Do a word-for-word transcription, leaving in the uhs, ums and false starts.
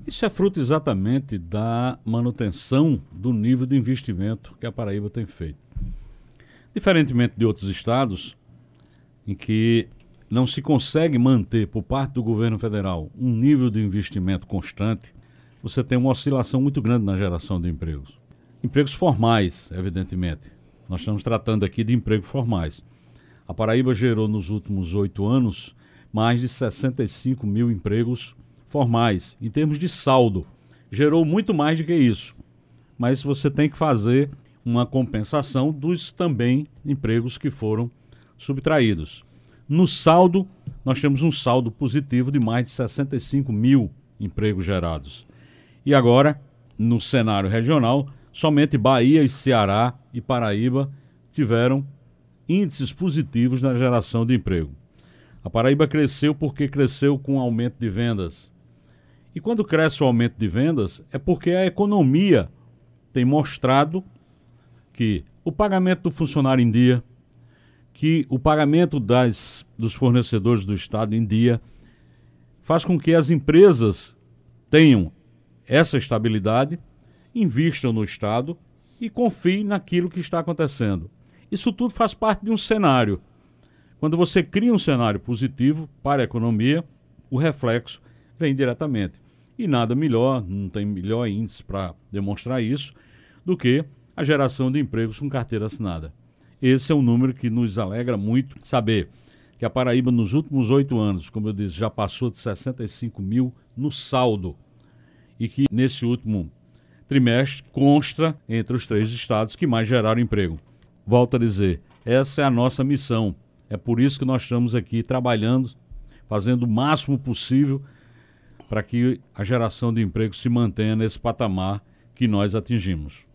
Isso é fruto exatamente da manutenção do nível de investimento que a Paraíba tem feito. Diferentemente de outros estados, em que não se consegue manter por parte do governo federal um nível de investimento constante, você tem uma oscilação muito grande na geração de empregos. Empregos formais, evidentemente. Nós estamos tratando aqui de empregos formais. A Paraíba gerou nos últimos oito anos mais de sessenta e cinco mil empregos formais. Em termos de saldo, gerou muito mais do que isso. Mas você tem que fazer uma compensação dos também empregos que foram subtraídos. No saldo, nós temos um saldo positivo de mais de sessenta e cinco mil empregos gerados. E agora, no cenário regional, somente Bahia e Ceará e Paraíba tiveram índices positivos na geração de emprego. A Paraíba cresceu porque cresceu com aumento de vendas. E quando cresce o aumento de vendas, é porque a economia tem mostrado que o pagamento do funcionário em dia, que o pagamento das, dos fornecedores do Estado em dia, faz com que as empresas tenham essa estabilidade, invistam no Estado e confiem naquilo que está acontecendo. Isso tudo faz parte de um cenário. Quando você cria um cenário positivo para a economia, o reflexo vem diretamente. E nada melhor, não tem melhor índice para demonstrar isso, do que a geração de empregos com carteira assinada. Esse é um número que nos alegra muito saber que a Paraíba, nos últimos oito anos, como eu disse, já passou de sessenta e cinco mil no saldo. E que nesse último trimestre consta entre os três estados que mais geraram emprego. Volto a dizer, essa é a nossa missão. É por isso que nós estamos aqui trabalhando, fazendo o máximo possível para que a geração de emprego se mantenha nesse patamar que nós atingimos.